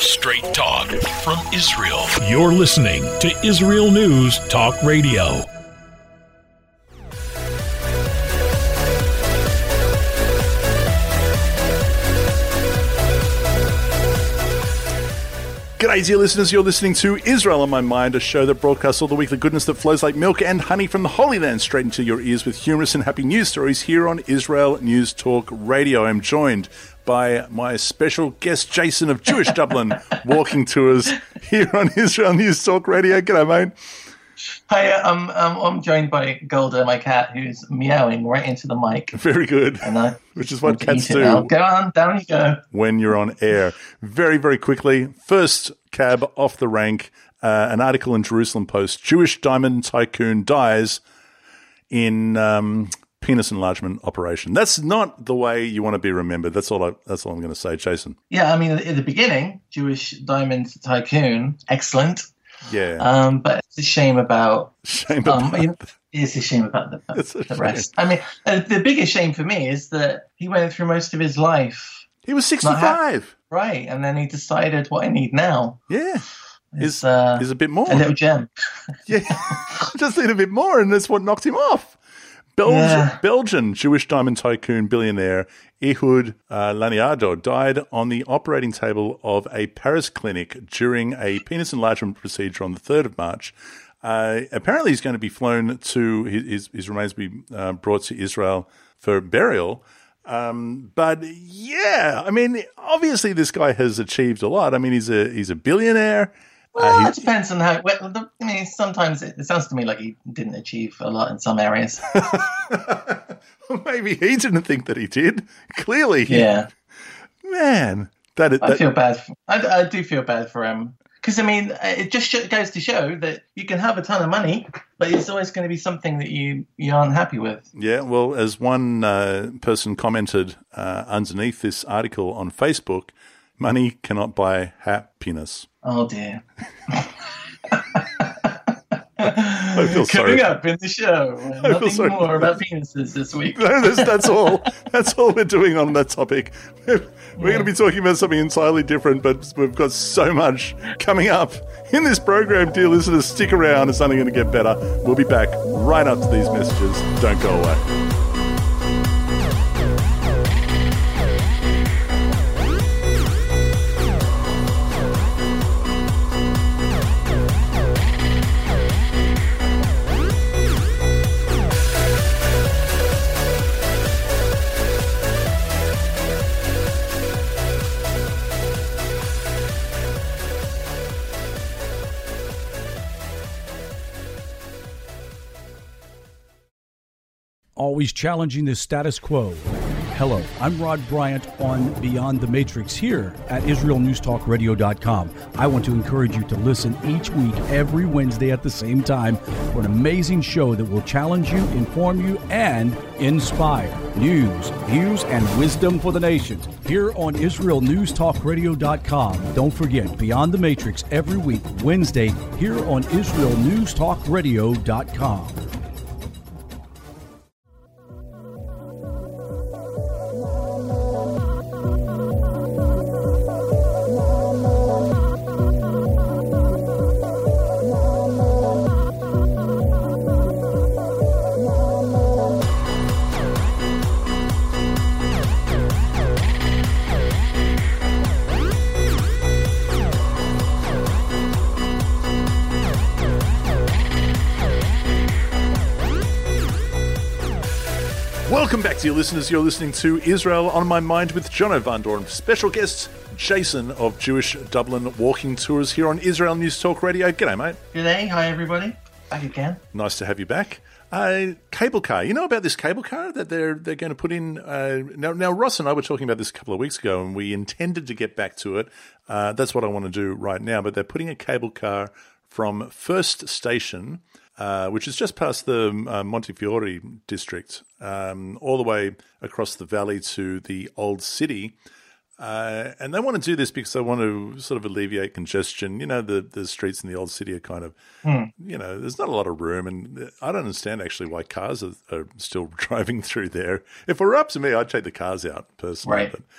Straight talk from Israel. You're listening to Israel News Talk Radio. G'day, dear listeners. You're listening to Israel on My Mind, a show that broadcasts all the weekly goodness that flows like milk and honey from the Holy Land straight into your ears with humorous and happy news stories here on Israel News Talk Radio. I'm joined by my special guest, Jason of Jewish Dublin, walking tours here on Israel News Talk Radio. G'day, mate. Hi, I'm joined by Golda, my cat, who's meowing right into the mic. Very good. Which is what cats do. Now. Go on, down you go. When you're on air. Very, very quickly, first cab off the rank, an article in Jerusalem Post, Jewish diamond tycoon dies in penis enlargement operation. That's not the way you want to be remembered. That's all I'm going to say, Jason. Yeah, I mean, in the beginning, Jewish diamond tycoon, excellent. Yeah. But it's a shame about... It is a shame about the rest. I mean, the biggest shame for me is that he went through most of his life. He was 65. Right, and then he decided what I need now. Yeah. Is a bit more. A little gem. Yeah. Just need a bit more, and that's what knocked him off. Belgian Jewish diamond tycoon billionaire Ehud Laniado died on the operating table of a Paris clinic during a penis enlargement procedure on the 3rd of March. Apparently he's going to be flown to, his remains will be brought to Israel for burial. But yeah, I mean, obviously this guy has achieved a lot. I mean, he's a billionaire. Well, it depends on how. I mean, sometimes it sounds to me like he didn't achieve a lot in some areas. Maybe he didn't think that he did. Clearly, yeah. Man, I feel bad. I do feel bad for him because I mean, it just goes to show that you can have a ton of money, but it's always going to be something that you aren't happy with. Yeah. Well, as one person commented underneath this article on Facebook, money cannot buy happiness. Oh, dear. I feel sorry. Coming up in the show, nothing more about penises this week. No, that's all. That's all we're doing on that topic. We're going to be talking about something entirely different, but we've got so much coming up in this program, dear listeners. Stick around. It's only going to get better. We'll be back right after these messages. Don't go away. Always challenging the status quo. Hello, I'm Rod Bryant on Beyond the Matrix here at IsraelNewsTalkRadio.com. I want to encourage you to listen each week, every Wednesday at the same time, for an amazing show that will challenge you, inform you, and inspire. News, views, and wisdom for the nations here on IsraelNewsTalkRadio.com. Don't forget, Beyond the Matrix every week, Wednesday, here on IsraelNewsTalkRadio.com. Welcome back, dear listeners. You're listening to Israel on My Mind with Jono Van Doorn. Special guest, Jason of Jewish Dublin, walking tours here on Israel News Talk Radio. G'day, mate. G'day. Hi, everybody. Back again. Nice to have you back. Cable car. You know about this cable car that they're going to put in? Now, Ross and I were talking about this a couple of weeks ago, and we intended to get back to it. That's what I want to do right now. But they're putting a cable car from First Station, which is just past the Montefiore district, all the way across the valley to the Old City. And they want to do this because they want to sort of alleviate congestion. You know, the streets in the Old City are kind of, you know, there's not a lot of room. And I don't understand actually why cars are still driving through there. If it were up to me, I'd take the cars out personally. Right. But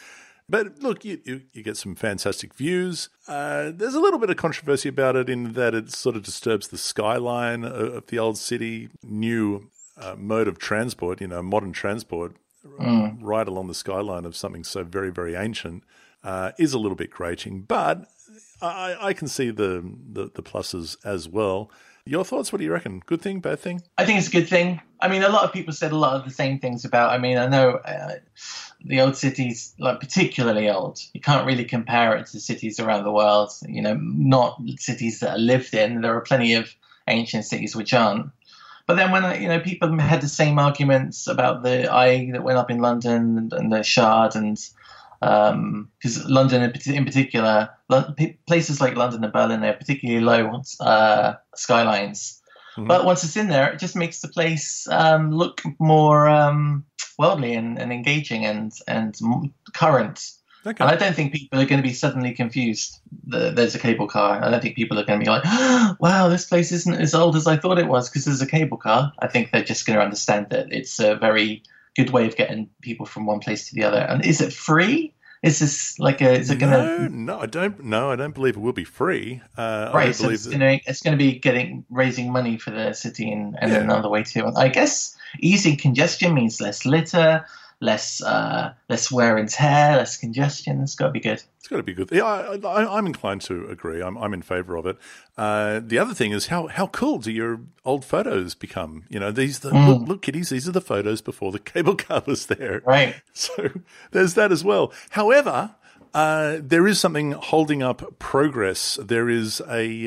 But look, you get some fantastic views. There's a little bit of controversy about it in that it sort of disturbs the skyline of the old city. New mode of transport, modern transport, right along the skyline of something so very, very ancient is a little bit grating. But I can see the pluses as well. Your thoughts? What do you reckon? Good thing, bad thing? I think it's a good thing. I mean, a lot of people said a lot of the same things about. I mean, I know the old cities, like particularly old. You can't really compare it to cities around the world. Not cities that are lived in. There are plenty of ancient cities which aren't. But then when people had the same arguments about the eye that went up in London and the Shard and. Because London in particular, places like London and Berlin, they have particularly low skylines. Mm-hmm. But once it's in there, it just makes the place look more worldly and engaging and current. Okay. And I don't think people are going to be suddenly confused that there's a cable car. I don't think people are going to be like, oh, wow, this place isn't as old as I thought it was because there's a cable car. I think they're just going to understand that it's a very good way of getting people from one place to the other. And is it free? Is this like is it going to? No, I don't believe it will be free. Right, so it's going to be raising money for the city and another way too. I guess easing congestion means less litter, less wear and tear, less congestion. It's got to be good. It's got to be good. Yeah, I'm inclined to agree. I'm in favour of it. The other thing is how cool do your old photos become? Look, kiddies, these are the photos before the cable car was there. Right. So there's that as well. However, there is something holding up progress. There is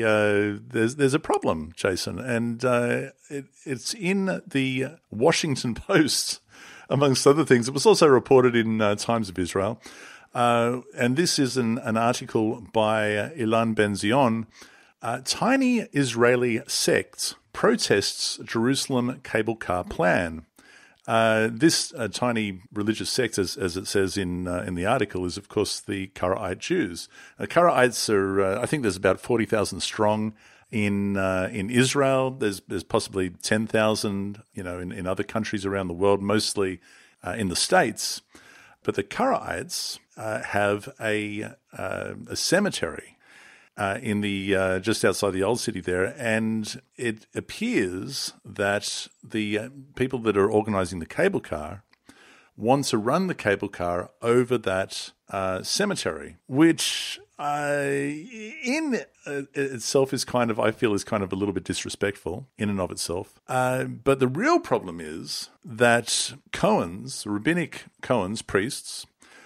there's a problem, Jason, and it's in the Washington Post, amongst other things. It was also reported in Times of Israel. And this is an article by Ilan Ben-Zion. Tiny Israeli sect protests Jerusalem cable car plan. This tiny religious sect, as it says in the article, is of course the Karaite Jews. Karaites are, I think, there's about 40,000 strong in Israel. There's possibly 10,000, in other countries around the world, mostly in the States. But the Karaites have a cemetery in the just outside the old city there, and it appears that the people that are organising the cable car want to run the cable car over that cemetery, which in itself is I feel is kind of a little bit disrespectful in and of itself. But the real problem is that rabbinic Cohens, priests,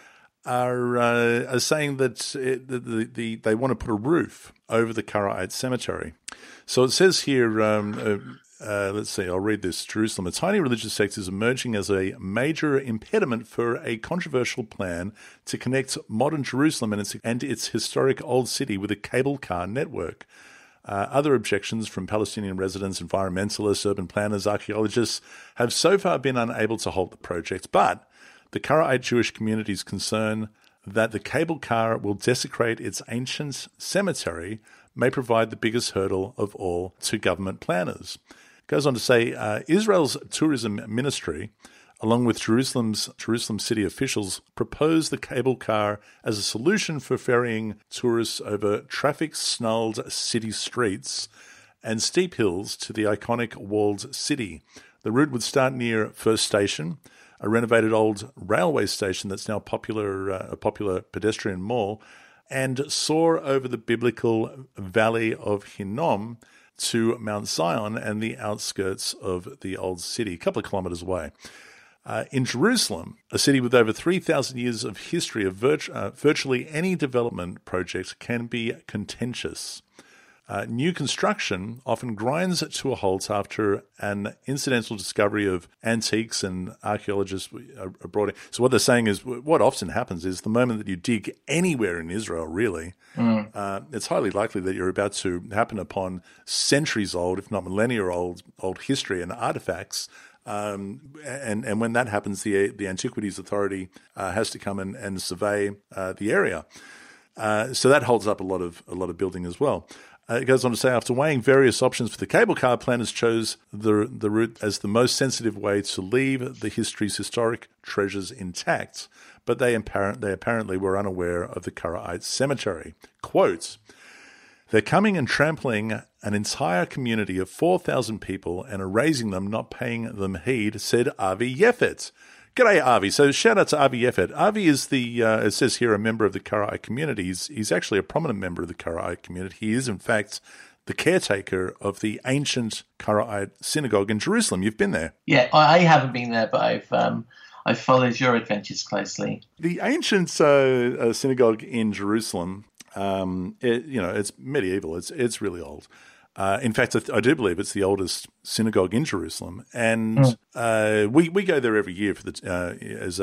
are saying that they want to put a roof over the Karaite cemetery. So it says here, let's see, I'll read this. Jerusalem, a tiny religious sect is emerging as a major impediment for a controversial plan to connect modern Jerusalem and its historic old city with a cable car network. Other objections from Palestinian residents, environmentalists, urban planners, archaeologists have so far been unable to halt the project, but the Karaite Jewish community's concern that the cable car will desecrate its ancient cemetery may provide the biggest hurdle of all to government planners. It goes on to say, Israel's tourism ministry, along with Jerusalem city officials, proposed the cable car as a solution for ferrying tourists over traffic-snarled city streets and steep hills to the iconic walled city. The route would start near First Station, a renovated old railway station that's now a popular pedestrian mall, and soar over the biblical valley of Hinnom to Mount Zion and the outskirts of the old city, a couple of kilometers away. In Jerusalem, a city with over 3,000 years of history, of virtually any development project can be contentious. New construction often grinds to a halt after an incidental discovery of antiques, and archaeologists are brought in. So what they're saying is what often happens is the moment that you dig anywhere in Israel, really, it's highly likely that you're about to happen upon centuries old, if not millennia old history and artifacts. And when that happens, the Antiquities Authority has to come and survey the area. So that holds up a lot of building as well. It goes on to say, after weighing various options for the cable car, planners chose the route as the most sensitive way to leave the history's historic treasures intact. but they apparently were unaware of the Karaite cemetery. Quote, "They're coming and trampling an entire community of 4,000 people and erasing them, not paying them heed," said Avi Yefet. G'day, Avi. So shout out to Avi Yefet. Avi is it says here, a member of the Karaite community. He's actually a prominent member of the Karaite community. He is, in fact, the caretaker of the ancient Karaite synagogue in Jerusalem. You've been there. Yeah, I haven't been there, but I've followed your adventures closely. The ancient synagogue in Jerusalem, it's medieval. It's really old. In fact, I do believe it's the oldest synagogue in Jerusalem, and we go there every year for as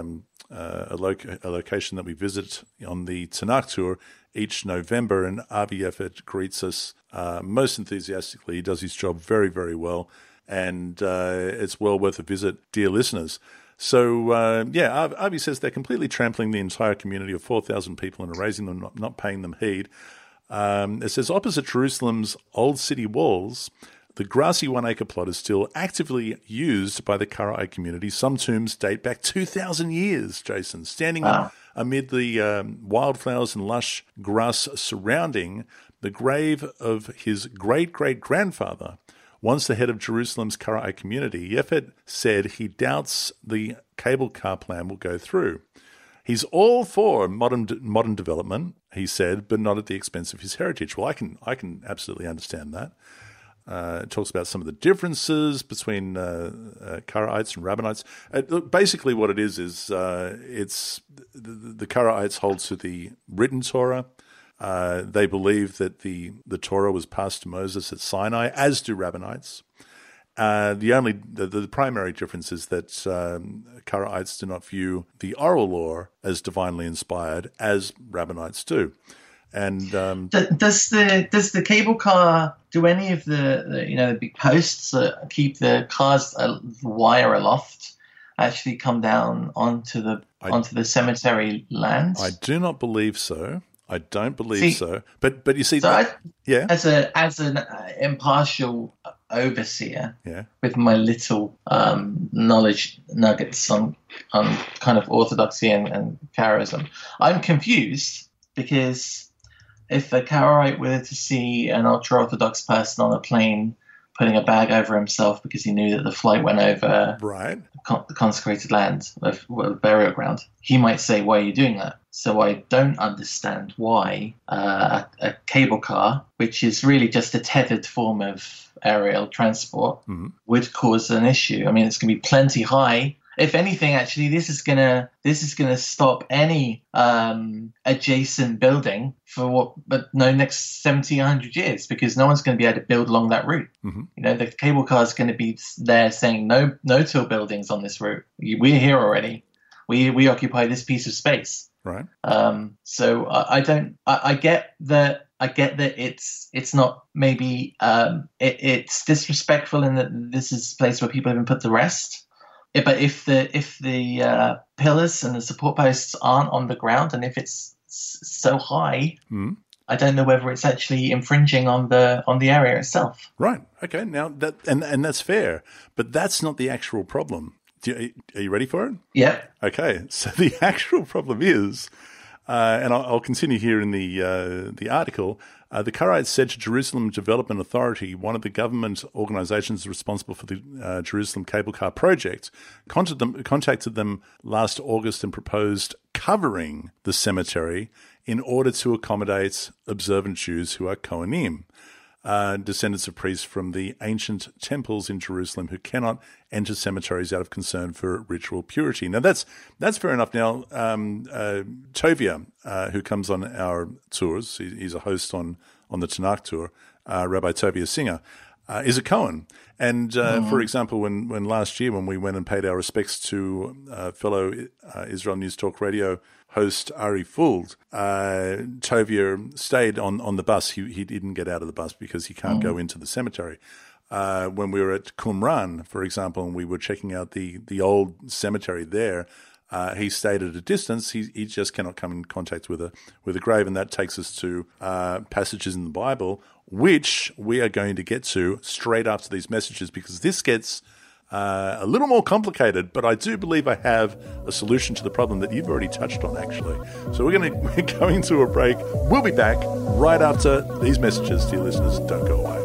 a location that we visit on the Tanakh tour each November. And Avi Yefet greets us most enthusiastically. He does his job very, very well, and it's well worth a visit, dear listeners. So, Avi says they're completely trampling the entire community of 4,000 people and erasing them, not paying them heed. It says, opposite Jerusalem's old city walls, the grassy 1 acre plot is still actively used by the Karaite community. Some tombs date back 2,000 years, Jason, standing amid the wildflowers and lush grass surrounding the grave of his great-great-grandfather. Once the head of Jerusalem's Karaite community, Yefet said he doubts the cable car plan will go through. He's all for modern development, he said, but not at the expense of his heritage. Well, I can absolutely understand that. It talks about some of the differences between Karaites and Rabbinites. Basically, what it is it's the Karaites hold to the written Torah. They believe that the Torah was passed to Moses at Sinai, as do Rabbinites. The primary difference is that Karaites do not view the oral law as divinely inspired, as Rabbinites do. And does the cable car, do any of the big posts that keep the car's wire aloft actually come down onto the cemetery land? I do not believe so. I don't believe so. But you see, as an impartial overseer, with my little knowledge nuggets on kind of orthodoxy and Karaism, I'm confused because if a Karaite were to see an ultra-Orthodox person on a plane putting a bag over himself because he knew that the flight went over the consecrated land, the burial ground, he might say, "Why are you doing that?" So I don't understand why a cable car, which is really just a tethered form of aerial transport, would cause an issue. I mean, it's going to be plenty high. If anything, actually, this is gonna stop any adjacent building for next 70, 100 years, because no one's going to be able to build along that route. The cable car is going to be there saying no till buildings on this route. We're here already. We occupy this piece of space. Right. So I get that. I get that it's not maybe it's disrespectful in that this is a place where people have been put to rest. But if the pillars and the support posts aren't on the ground, and if it's so high, I don't know whether it's actually infringing on the area itself. Right. Okay. Now that and that's fair, but that's not the actual problem. Are you ready for it? Yeah. Okay. So the actual problem is, and I'll continue here in the article. The Karaites said to Jerusalem Development Authority, one of the government organizations responsible for the Jerusalem Cable Car project, contacted them last August and proposed covering the cemetery in order to accommodate observant Jews who are Kohanim, descendants of priests from the ancient temples in Jerusalem who cannot enter cemeteries out of concern for ritual purity. Now, that's fair enough. Now, Tovia, who comes on our tours, he's a host on the Tanakh tour, Rabbi Tovia Singer, is a Cohen. And, for example, when last year when we went and paid our respects to fellow Israel News Talk Radio host Ari Fuld, Tovia stayed on the bus. He didn't get out of the bus because he can't go into the cemetery. When we were at Qumran, for example, and we were checking out the old cemetery there, he stayed at a distance. He just cannot come in contact with a grave, and that takes us to passages in the Bible, which we are going to get to straight after these messages, because this gets a little more complicated, but I do believe I have a solution to the problem that you've already touched on, actually. So we're going to a break. We'll be back right after these messages. Dear listeners, don't go away.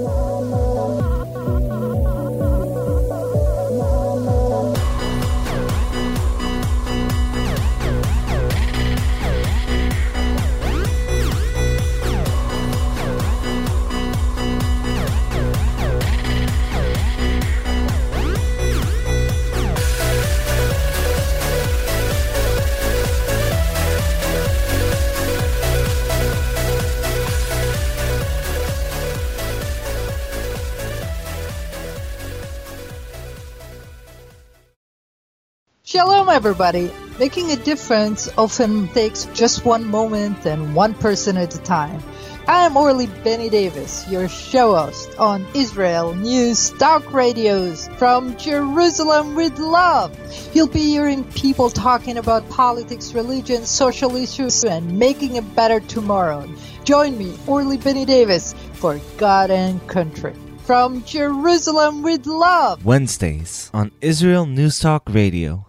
Shalom, everybody. Making a difference often takes just one moment and one person at a time. I am Orly Benny Davis, your show host on Israel News Talk Radios from Jerusalem with Love. You'll be hearing people talking about politics, religion, social issues, and making a better tomorrow. Join me, Orly Benny Davis, for God and Country. From Jerusalem with Love. Wednesdays on Israel News Talk Radio.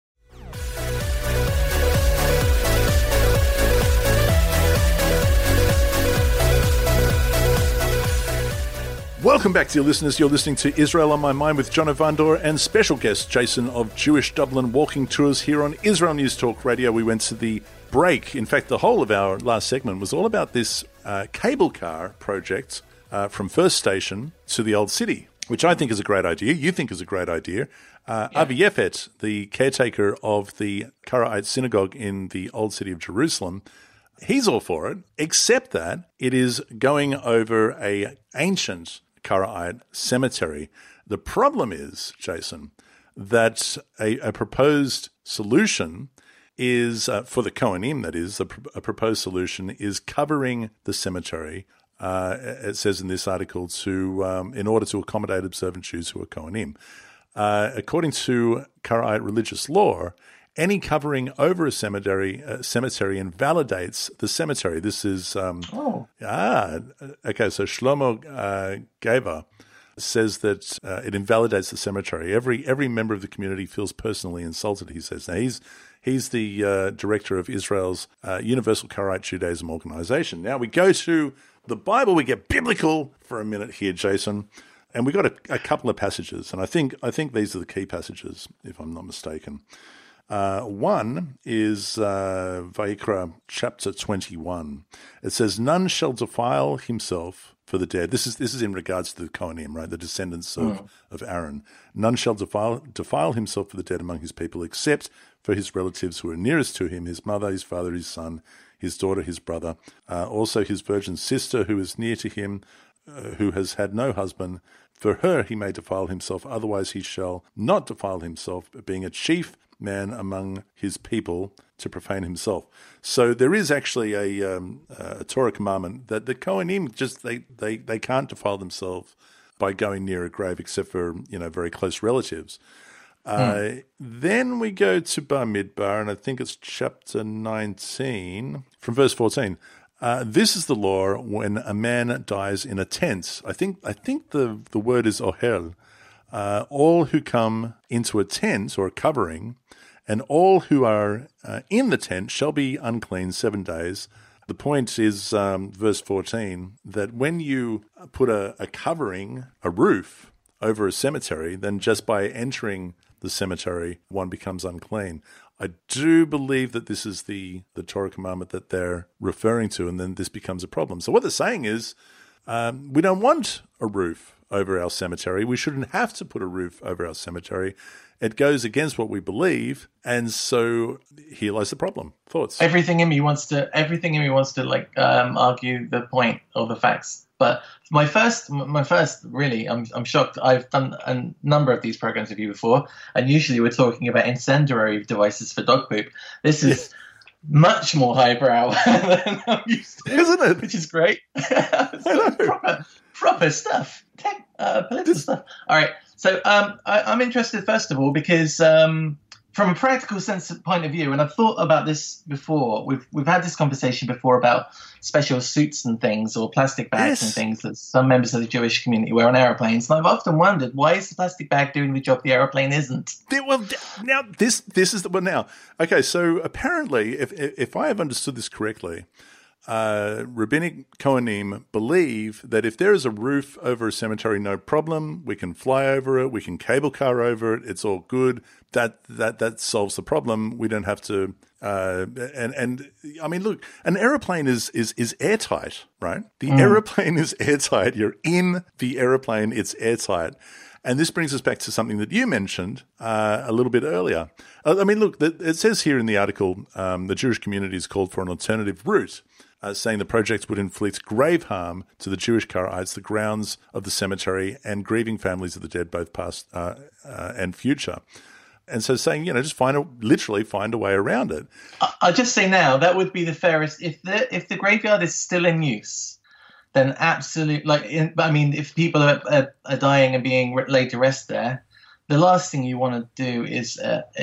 Welcome back, dear listeners. You're listening to Israel on My Mind with John Evandor and special guest Jason of Jewish Dublin Walking Tours here on Israel News Talk Radio. We went to the break. In fact, the whole of our last segment was all about this cable car project from First Station to the Old City, which I think is a great idea. You think is a great idea. Avi Yefet, the caretaker of the Karaite synagogue in the Old City of Jerusalem, he's all for it, except that it is going over an ancient Karaite cemetery. The problem is, Jason, that a proposed solution is, for the Kohanim, that is, a proposed solution is covering the cemetery, it says in this article, in order to accommodate observant Jews who are Kohanim. According to Karaite religious law, any covering over a cemetery invalidates the cemetery. This is okay. So Shlomo Geva says that it invalidates the cemetery. Every member of the community feels personally insulted, he says. Now he's the director of Israel's Universal Karaite Judaism organization. Now we go to the Bible. We get biblical for a minute here, Jason. And we got a couple of passages, and I think these are the key passages, if I'm not mistaken. One is Vayikra chapter 21. It says, "None shall defile himself for the dead." This is in regards to the Kohanim, right? The descendants of Aaron. "None shall defile himself for the dead among his people, except for his relatives who are nearest to him, his mother, his father, his son, his daughter, his brother, also his virgin sister who is near to him, who has had no husband. For her he may defile himself, otherwise he shall not defile himself, being a chief man among his people, to profane himself." So there is actually a Torah commandment that the Kohanim they can't defile themselves by going near a grave, except for very close relatives. Then we go to Bamidbar, and I think it's chapter 19 from verse 14. This is the law when a man dies in a tent. I think the word is ohel. All who come into a tent or a covering, and all who are in the tent shall be unclean 7 days. The point is, verse 14, that when you put a covering, a roof, over a cemetery, then just by entering the cemetery, one becomes unclean. I do believe that this is the Torah commandment that they're referring to, and then this becomes a problem. So what they're saying is, we don't want a roof over our cemetery. We shouldn't have to put a roof over our cemetery. It goes against what we believe, and so here lies the problem. Thoughts? Everything in me wants to argue the point or the facts. But my first, really, I'm shocked. I've done a number of these programs with you before, and usually we're talking about incendiary devices for dog poop. This is much more highbrow than I'm used to, isn't it? Which is great. proper stuff, political stuff. All right. So I'm interested, first of all, because from a practical sense point of view, and I've thought about this before, we've had this conversation before about special suits and things, or plastic bags and things that some members of the Jewish community wear on aeroplanes. And I've often wondered, why is the plastic bag doing the job the aeroplane isn't? Well, now this is now. Okay, so apparently, if I have understood this correctly, Rabbinic Kohanim believe that if there is a roof over a cemetery, no problem. We can fly over it. We can cable car over it. It's all good. That solves the problem. We don't have to. And I mean, look, an aeroplane is airtight, right? The aeroplane is airtight. You're in the aeroplane. It's airtight. And this brings us back to something that you mentioned a little bit earlier. I mean, look, it says here in the article, the Jewish community has called for an alternative route, saying the project would inflict grave harm to the Jewish Karaites, the grounds of the cemetery, and grieving families of the dead, both past and future. And so saying, just literally find a way around it. I'll just say now, that would be the fairest. If the graveyard is still in use, then absolutely, if people are dying and being laid to rest there, the last thing you want to do is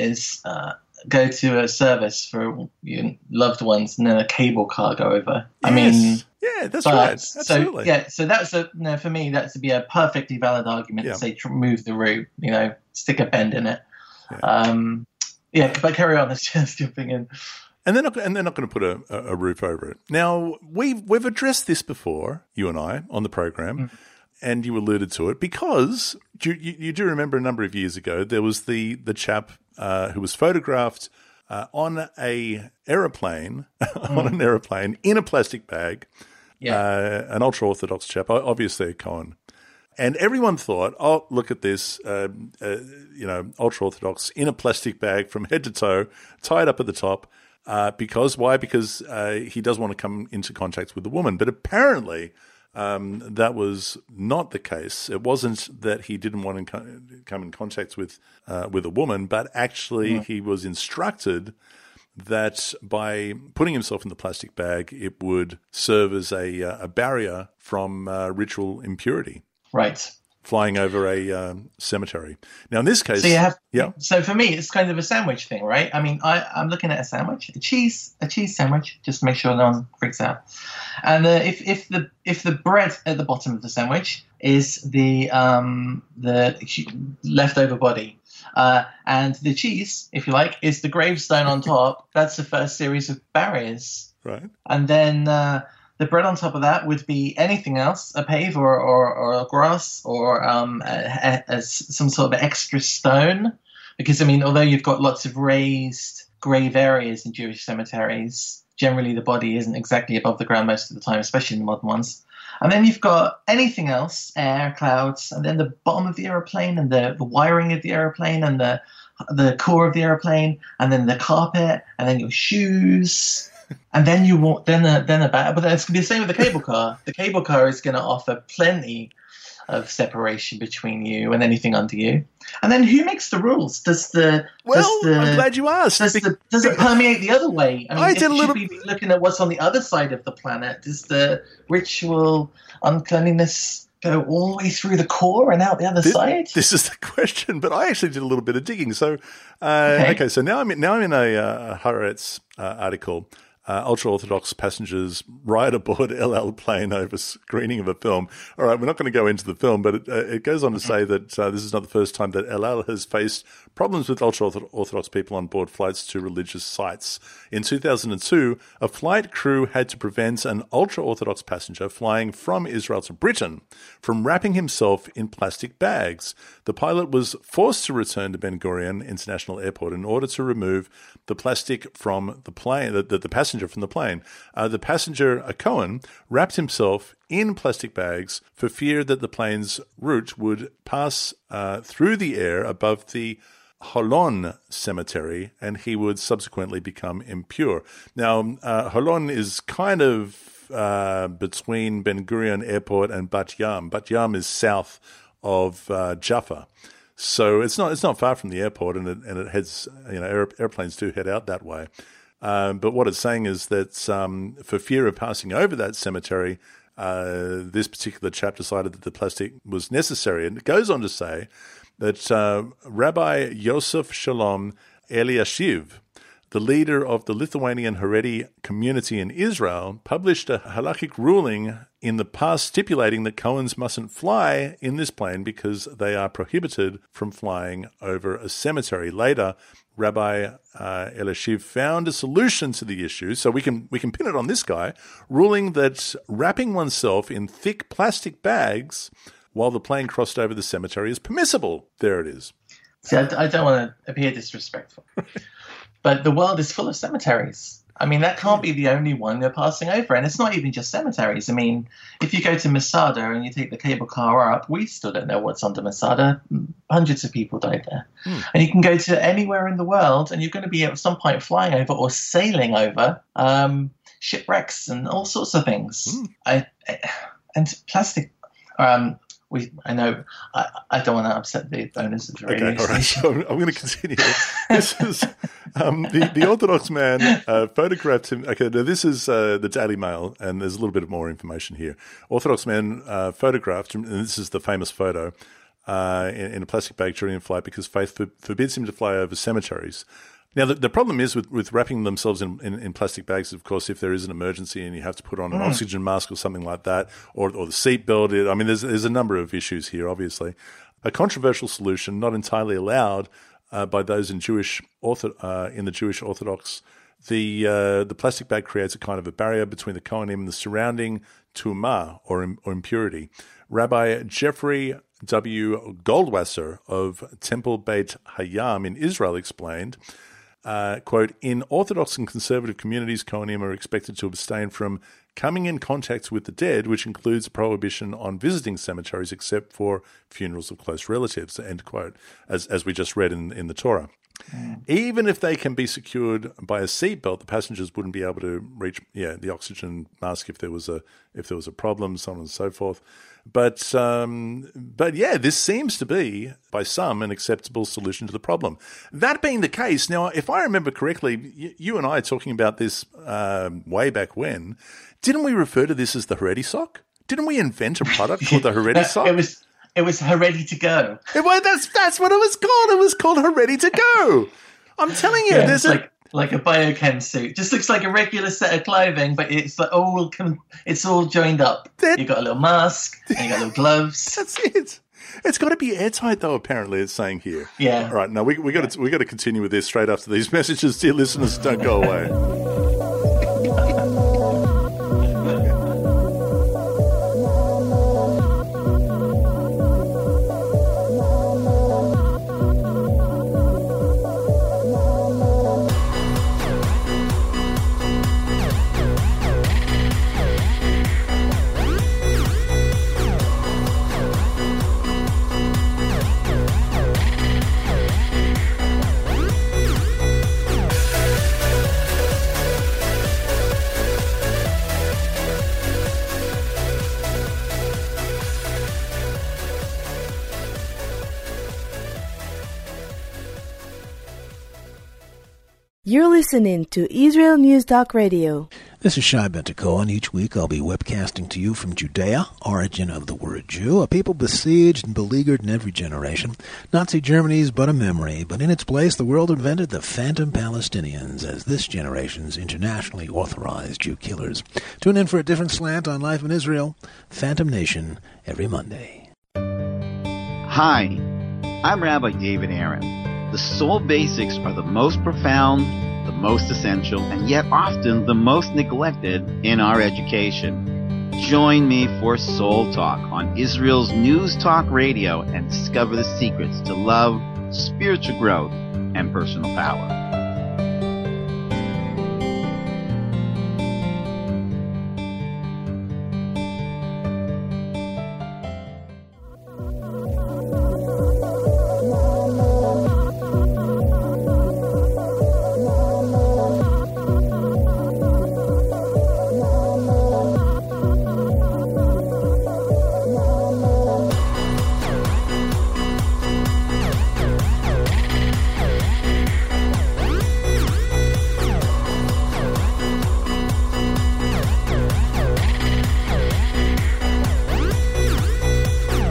go to a service for your loved ones and then a cable car go over. Yes. Yeah, that's right. Absolutely. So that's for me, that's to be a perfectly valid argument to say move the route, stick a bend in it. Yeah. But carry on. That's just jumping in. And they're not going to put a roof over it. Now, we've addressed this before, you and I, on the program, and you alluded to it, because you do remember a number of years ago, there was the chap who was photographed on an aeroplane in a plastic bag, an ultra-Orthodox chap, obviously a Cohen. And everyone thought, oh, look at this, ultra-Orthodox in a plastic bag from head to toe, tied up at the top. Because he does want to come into contact with the woman. But apparently that was not the case. It wasn't that he didn't want to come in contact with a woman, but actually he was instructed that by putting himself in the plastic bag, it would serve as a barrier from ritual impurity. Right. Flying over a cemetery. Now, in this case, So for me, it's kind of a sandwich thing, right? I mean, I'm looking at a sandwich, a cheese sandwich, just to make sure no one freaks out. And if the bread at the bottom of the sandwich is the leftover body, and the cheese, if you like, is the gravestone on top, that's the first series of barriers, right? And then the bread on top of that would be anything else, a pave or a grass or some sort of extra stone. Because, I mean, although you've got lots of raised grave areas in Jewish cemeteries, generally the body isn't exactly above the ground most of the time, especially in the modern ones. And then you've got anything else, air, clouds, and then the bottom of the aeroplane and the wiring of the aeroplane and the core of the aeroplane, and then the carpet, and then your shoes. And then you want then a bat, but it's going to be the same with the cable car. The cable car is going to offer plenty of separation between you and anything under you. And then who makes the rules? I'm glad you asked. Does it permeate the other way? I mean, should we be looking at what's on the other side of the planet? Does the ritual uncleanliness go all the way through the core and out the other side? This is the question, but I actually did a little bit of digging. So, so now I'm in a Haaretz article. Ultra-Orthodox passengers ride aboard El Al plane over screening of a film. All right, we're not going to go into the film, but it goes on to say that this is not the first time that El Al has faced problems with ultra-Orthodox people on board flights to religious sites. In 2002, a flight crew had to prevent an ultra-Orthodox passenger flying from Israel to Britain from wrapping himself in plastic bags. The pilot was forced to return to Ben Gurion International Airport in order to remove the plastic from the plane, the passenger from the plane. The passenger, a Cohen, wrapped himself in plastic bags for fear that the plane's route would pass through the air above the Holon cemetery, and he would subsequently become impure. Now, Holon is kind of between Ben Gurion Airport and Bat Yam. Bat Yam is south of Jaffa. So it's not far from the airport, and it heads, airplanes do head out that way. But what it's saying is that for fear of passing over that cemetery, this particular chap decided that the plastic was necessary. And it goes on to say that Rabbi Yosef Shalom Eliashiv, the leader of the Lithuanian Haredi community in Israel, published a halakhic ruling in the past stipulating that Cohens mustn't fly in this plane because they are prohibited from flying over a cemetery. Later, Rabbi Eliashiv found a solution to the issue, so we can pin it on this guy, ruling that wrapping oneself in thick plastic bags while the plane crossed over the cemetery is permissible. There it is. See, I don't want to appear disrespectful, but the world is full of cemeteries. I mean, that can't be the only one they're passing over. And it's not even just cemeteries. I mean, if you go to Masada and you take the cable car up, we still don't know what's under Masada. Hundreds of people died there. And you can go to anywhere in the world and you're going to be at some point flying over or sailing over shipwrecks and all sorts of things. And plastic... I know I don't want to upset the owners of the radio station. All right, so I'm going to continue. This is the Orthodox man photographed him. Okay, now this is the Daily Mail, and there's a little bit of more information here. Orthodox man photographed him, and this is the famous photo, in a plastic bag during a flight because faith forbids him to fly over cemeteries. Now, the problem is with wrapping themselves in plastic bags, of course, if there is an emergency and you have to put on an oxygen mask or something like that, or the seat belt. I mean, there's a number of issues here, obviously. A controversial solution, not entirely allowed by those in the Jewish Orthodox. The plastic bag creates a kind of a barrier between the Kohanim and the surrounding tumah, or impurity. Rabbi Jeffrey W. Goldwasser of Temple Beit Hayam in Israel explained, quote, in Orthodox and conservative communities, Kohanim are expected to abstain from coming in contact with the dead, which includes a prohibition on visiting cemeteries except for funerals of close relatives, end quote, as we just read in the Torah. Even if they can be secured by a seatbelt, the passengers wouldn't be able to reach the oxygen mask if there was a problem, so on and so forth. But yeah, this seems to be, by some, an acceptable solution to the problem. That being the case, now, if I remember correctly, you and I talking about this way back when, didn't we refer to this as the Haredi sock? Didn't we invent a product called the Haredi sock? It was Haredi to go. That's what it was called. It was called Haredi to go. I'm telling you, there's like a biochem suit. Just looks like a regular set of clothing, but it's like it's all joined up. You got a little mask and you got little gloves. That's it. It's got to be airtight, though. Apparently, it's saying here. Yeah. All right. Now we got to continue with this straight after these messages. Dear listeners, don't go away. You're listening to Israel News Talk Radio. This is Shai Ben-Tekoa, and each week I'll be webcasting to you from Judea, origin of the word Jew, a people besieged and beleaguered in every generation. Nazi Germany's but a memory, but in its place the world invented the phantom Palestinians as this generation's internationally authorized Jew killers. Tune in for a different slant on life in Israel, Phantom Nation, every Monday. Hi, I'm Rabbi David Aaron. The soul basics are the most profound, the most essential, and yet often the most neglected in our education. Join me for Soul Talk on Israel's News Talk Radio and discover the secrets to love, spiritual growth, and personal power.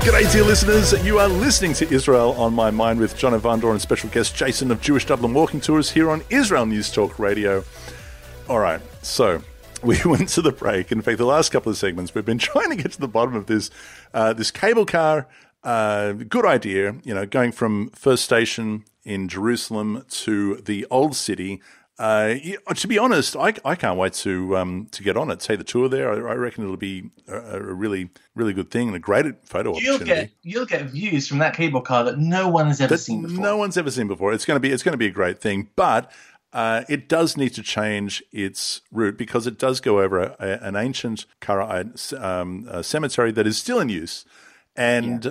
G'day, dear listeners. You are listening to Israel on My Mind with John Evandor and special guest Jason of Jewish Dublin Walking Tours here on Israel News Talk Radio. All right, so we went to the break. In fact, the last couple of segments, we've been trying to get to the bottom of this cable car. Good idea, going from First Station in Jerusalem to the Old City. To be honest, I can't wait to get on it, take the tour there. I reckon it'll be a really, really good thing and a great photo opportunity. You'll get views from that cable car that no one has ever seen before. No one's ever seen before. It's going to be a great thing, but it does need to change its route because it does go over an ancient Karaite cemetery that is still in use, and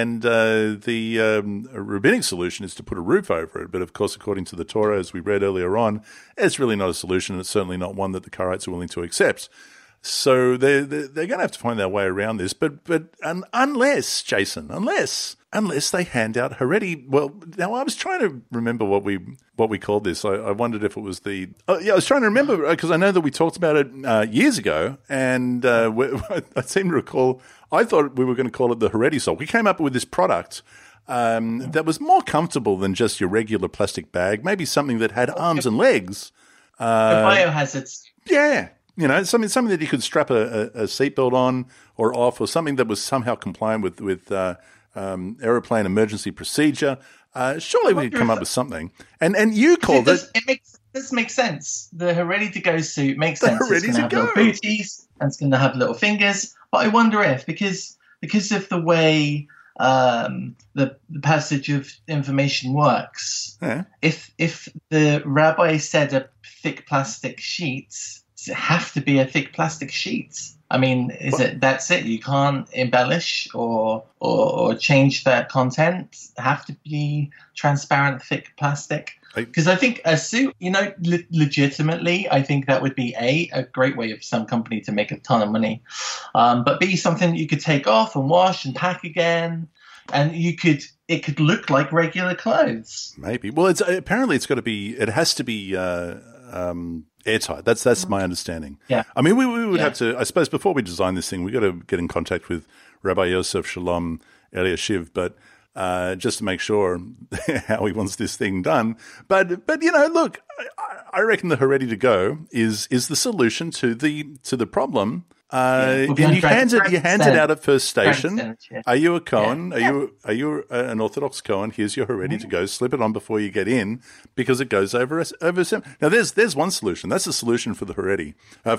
the rabbinic solution is to put a roof over it. But of course, according to the Torah, as we read earlier on, it's really not a solution. It's certainly not one that the Karaites are willing to accept. So they're going to have to find their way around this. But unless, Jason, unless they hand out Haredi. Well, now I was trying to remember what we called this. I wondered if it was I was trying to remember because I know that we talked about it years ago, and I seem to recall. I thought we were going to call it the Haredi Sol. We came up with this product that was more comfortable than just your regular plastic bag. Maybe something that had arms and legs. The biohazards. Yeah. Something that you could strap a seatbelt on or off, or something that was somehow compliant with aeroplane emergency procedure. Surely we could come up with something. And you called it. This makes sense. The Haredi to go suit makes sense. It's going to have little booties and it's going to have little fingers. But I wonder if, because of the way the passage of information works, if the rabbi said a thick plastic sheet, does it have to be a thick plastic sheet? I mean, that's it? You can't embellish or change that content? Have to be transparent, thick plastic? Because I think a suit, legitimately, I think that would be a great way of some company to make a ton of money. But B, something that you could take off and wash and pack again. And it could look like regular clothes. Maybe. Well, it has to be airtight. That's my understanding. Yeah. I mean, we would have to, I suppose, before we design this thing, we got to get in contact with Rabbi Yosef Shalom Eliashiv, but just to make sure how he wants this thing done. But look, I reckon the Haredi to go is the solution to the problem. And you hand it out at First Station. Are you a Cohen? Yeah. Are you an Orthodox Cohen? Here's your Haredi to go. Slip it on before you get in because it goes over. Now there's one solution. That's the solution for the Haredi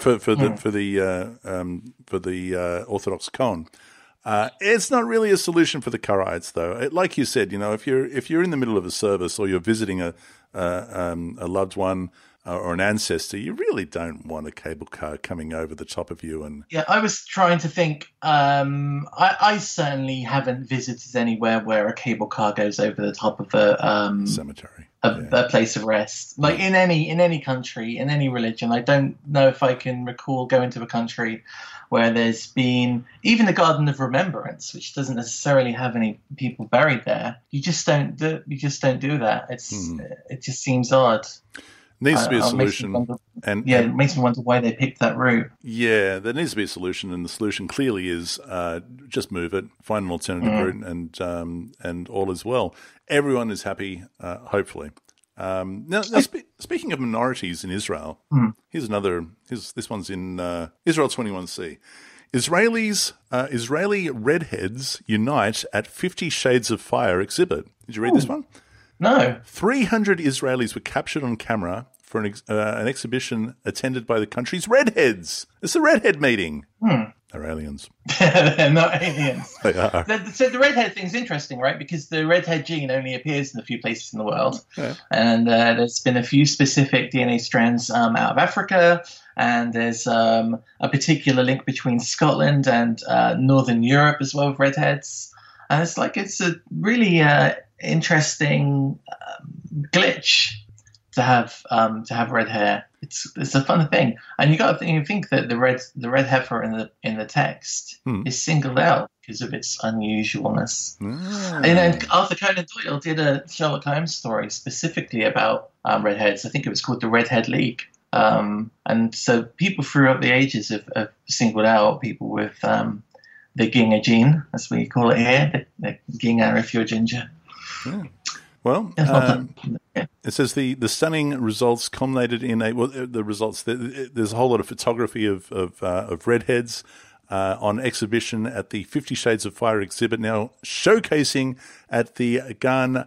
for the Orthodox Cohen. It's not really a solution for the Karaites, though. Like you said, if you're in the middle of a service or you're visiting a loved one or an ancestor, you really don't want a cable car coming over the top of you. And I was trying to think. I certainly haven't visited anywhere where a cable car goes over the top of a cemetery, a place of rest. Like in any country, in any religion, I don't know if I can recall going to a country where there's been even the Garden of Remembrance, which doesn't necessarily have any people buried there. You just don't do that. It just seems odd. Needs to be a solution. It makes me wonder why they picked that route. Yeah, there needs to be a solution, and the solution clearly is just move it, find an alternative route, and all is well. Everyone is happy, hopefully. Now speaking of minorities in Israel, here's another. This one's in Israel 21C. Israeli redheads unite at 50 Shades of Fire exhibit. Did you read this one? No. 300 Israelis were captured on camera for an exhibition attended by the country's redheads. It's a redhead meeting. They're aliens. They're not aliens. They are. So the redhead thing's interesting, right? Because the redhead gene only appears in a few places in the world. Yeah. And there's been a few specific DNA strands out of Africa. And there's a particular link between Scotland and Northern Europe as well with redheads. And it's a really interesting glitch to have red hair. It's a fun thing, and you got to think that the red heifer in the text is singled out because of its unusualness. And then Arthur Conan Doyle did a Sherlock Holmes story specifically about redheads. I think it was called the Redhead League. And so people throughout the ages have singled out people with the Ginga gene, as we call it here, the Ginga if you're ginger. Yeah. Well, it says the stunning results culminated in the results. There's a whole lot of photography of redheads on exhibition at the 50 Shades of Fire exhibit, now showcasing at the Gan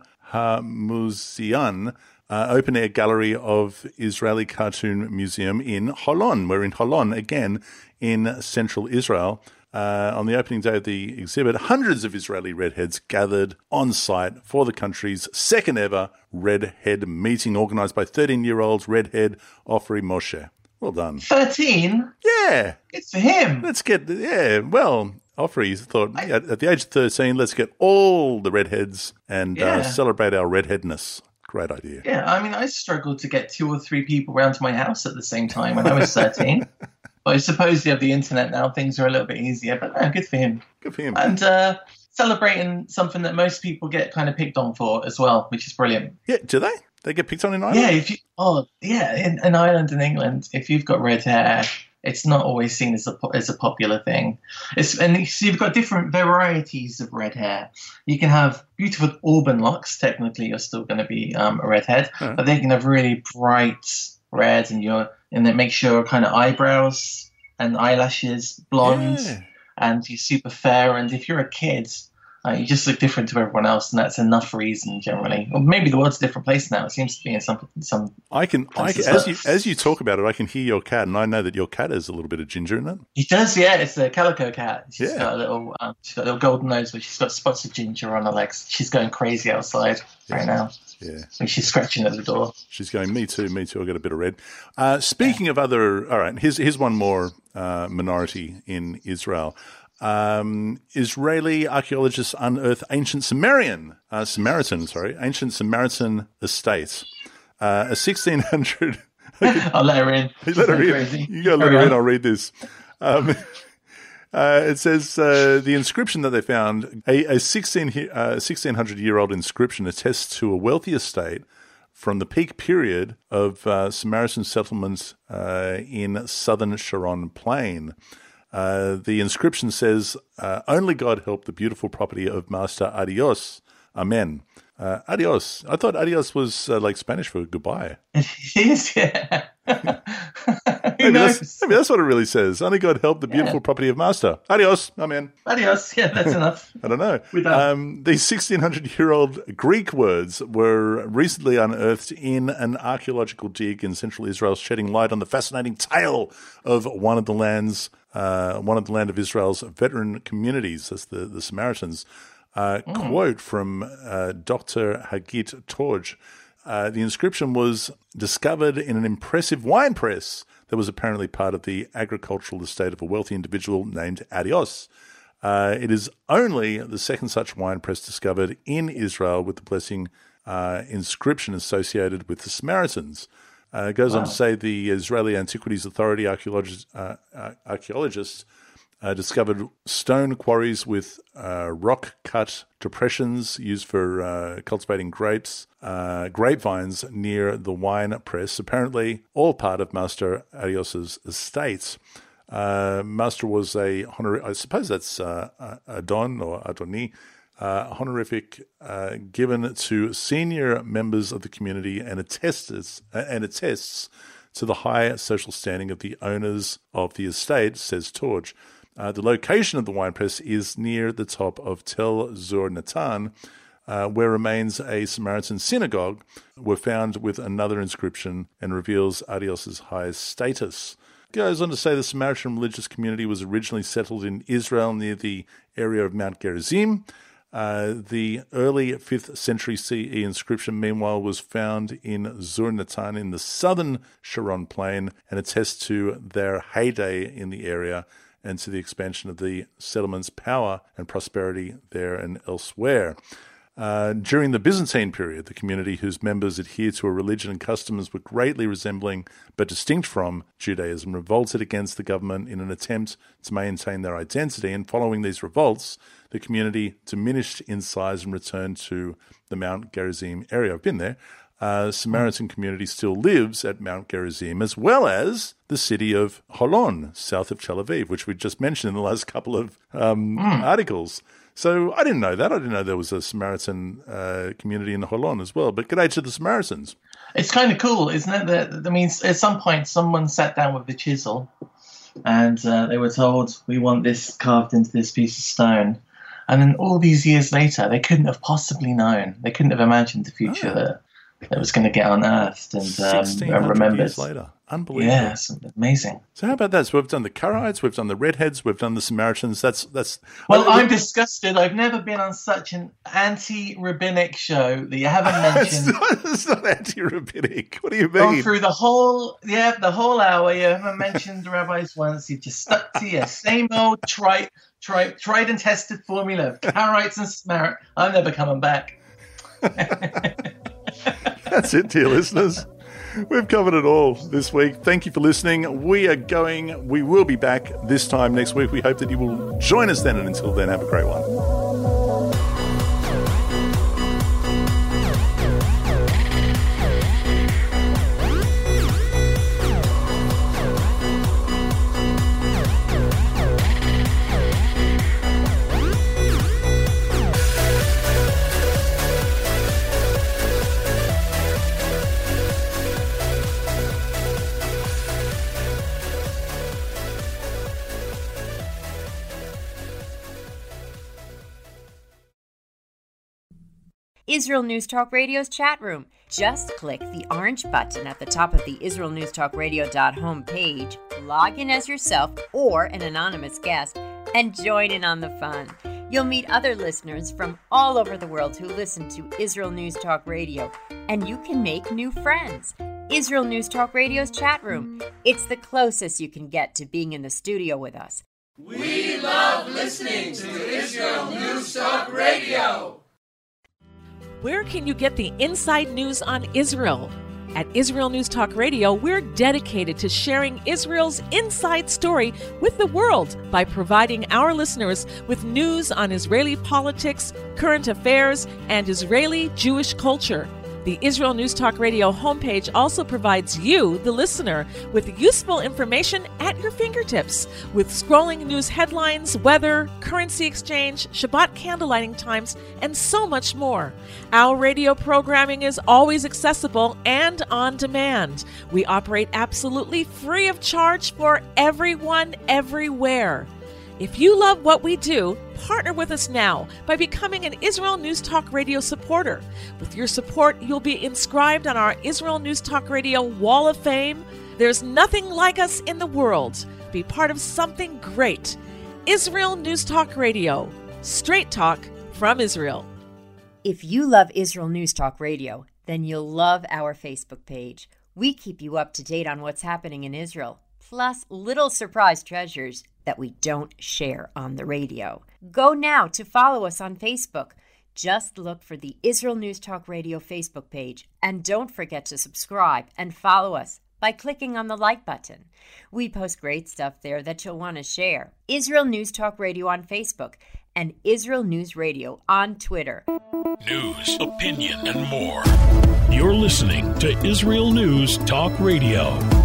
HaMuzion open-air gallery of Israeli Cartoon Museum in Holon. We're in Holon again in central Israel. On the opening day of the exhibit, hundreds of Israeli redheads gathered on site for the country's second ever redhead meeting, organised by 13-year-old redhead Ofri Moshe. Well done. 13? Yeah. It's for him. Well, Ofri thought at the age of 13, let's get all the redheads and celebrate our redheadness. Great idea. Yeah, I mean, I struggled to get 2 or 3 people around to my house at the same time when I was 13. But I suppose you have the internet now, things are a little bit easier, but no, good for him. Good for him. And celebrating something that most people get kind of picked on for as well, which is brilliant. Yeah, do they? They get picked on in Ireland? Yeah, in Ireland and England, if you've got red hair, it's not always seen as a popular thing. And so you've got different varieties of red hair. You can have beautiful auburn locks. Technically, you're still going to be a redhead, but they can have really bright red, and it makes your kind of eyebrows and eyelashes blonde, and you're super fair. And if you're a kid, you just look different to everyone else, and that's enough reason generally. Or maybe the world's a different place now. It seems to be in some. I can as you talk about it, I can hear your cat, and I know that your cat has a little bit of ginger in it. He does, yeah. It's a calico cat. She's got a little golden nose, but she's got spots of ginger on her legs. She's going crazy outside right now. Yeah, and she's scratching at the door. She's going, me too. I got a bit of red. Speaking of other, all right. Here's one more minority in Israel. Israeli archaeologists unearth ancient Samaritan estate. A 1600. I'll let her in. Let her in. Crazy. You go let her in. I'll read this. It says the inscription that they found, a 1600-year-old inscription, attests to a wealthy estate from the peak period of Samaritan settlements in southern Sharon Plain. The inscription says, only God help the beautiful property of Master Adios. Amen. Adios. I thought adios was like Spanish for goodbye. It is, yeah. Maybe that's what it really says. Only God help the beautiful property of Master. Adios. Amen. Adios. Yeah, that's enough. I don't know. These 1600-year-old Greek words were recently unearthed in an archaeological dig in central Israel, shedding light on the fascinating tale of one of the land of Israel's veteran communities, that's the Samaritans. Quote from Dr. Hagit Torj. The inscription was discovered in an impressive wine press that was apparently part of the agricultural estate of a wealthy individual named Adios. It is only the second such wine press discovered in Israel with the blessing inscription associated with the Samaritans. It goes on to say the Israeli Antiquities Authority archaeologists discovered stone quarries with rock-cut depressions used for cultivating grapevines near the wine press, apparently all part of Master Adios's estate. Master was a I suppose that's Adon or Adoni, honorific given to senior members of the community and attests to the high social standing of the owners of the estate, says Torj. The location of the wine press is near the top of Tel Zur Natan, where remains a Samaritan synagogue were found with another inscription and reveals Adios's high status. Goes on to say the Samaritan religious community was originally settled in Israel near the area of Mount Gerizim. The early 5th century CE inscription, meanwhile, was found in Zur Natan in the southern Sharon Plain and attests to their heyday in the area and to the expansion of the settlement's power and prosperity there and elsewhere. During the Byzantine period, the community whose members adhered to a religion and customs were greatly resembling but distinct from Judaism revolted against the government in an attempt to maintain their identity, and following these revolts, the community diminished in size and returned to the Mount Gerizim area. I've been there. Samaritan community still lives at Mount Gerizim, as well as the city of Holon, south of Tel Aviv, which we just mentioned in the last couple of articles. So I didn't know that. I didn't know there was a Samaritan community in Holon as well. But g'day to the Samaritans. It's kind of cool, isn't it? That means at some point someone sat down with the chisel and they were told, we want this carved into this piece of stone. And then all these years later, they couldn't have possibly known. They couldn't have imagined the future that was going to get unearthed and remembered. Years later. Unbelievable. Yeah, it's amazing. So how about that? So we've done the Karaites, we've done the Redheads, we've done the Samaritans. That's. Well, I'm disgusted. I've never been on such an anti-rabbinic show that you haven't mentioned. It's not anti-rabbinic. What do you mean? Gone through the whole hour. You haven't mentioned the rabbis once. You've just stuck to your same old tried and tested formula of Karaites and Samaritans. I'm never coming back. That's it, dear listeners. We've covered it all this week. Thank you for listening. We will be back this time next week. We hope that you will join us then, and until then, have a great one. Israel News Talk Radio's chat room. Just click the orange button at the top of the IsraelNewsTalkRadio.home page, log in as yourself or an anonymous guest, and join in on the fun. You'll meet other listeners from all over the world who listen to Israel News Talk Radio, and you can make new friends. Israel News Talk Radio's chat room. It's the closest you can get to being in the studio with us. We love listening to Israel News Talk Radio. Where can you get the inside news on Israel? At Israel News Talk Radio, we're dedicated to sharing Israel's inside story with the world by providing our listeners with news on Israeli politics, current affairs, and Israeli Jewish culture. The Israel News Talk Radio homepage also provides you, the listener, with useful information at your fingertips, with scrolling news headlines, weather, currency exchange, Shabbat candlelighting times, and so much more. Our radio programming is always accessible and on demand. We operate absolutely free of charge for everyone, everywhere. If you love what we do, partner with us now by becoming an Israel News Talk Radio supporter. With your support, you'll be inscribed on our Israel News Talk Radio Wall of Fame. There's nothing like us in the world. Be part of something great. Israel News Talk Radio. Straight talk from Israel. If you love Israel News Talk Radio, then you'll love our Facebook page. We keep you up to date on what's happening in Israel, plus little surprise treasures that we don't share on the radio. Go now to follow us on Facebook. Just look for the Israel News Talk Radio Facebook page, and don't forget to subscribe and follow us by clicking on the like button. We post great stuff there that you'll want to share. Israel News Talk Radio on Facebook and Israel News Radio on Twitter. News, opinion, and more. You're listening to Israel News Talk Radio.